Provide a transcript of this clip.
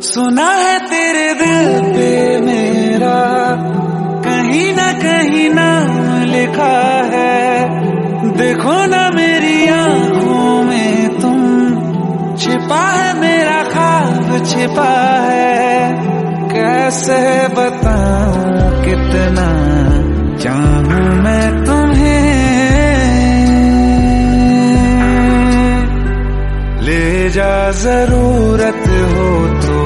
सुना है तेरे दिल पे मेरा कहीं ना कहीं नाम लिखा है। देखो ना मेरी आंखों में तुम, छिपा है मेरा ख्वाब छिपा है। कैसे बताऊं कितना चाहूं मैं तुम्हें। ले जा जरूरत हो तो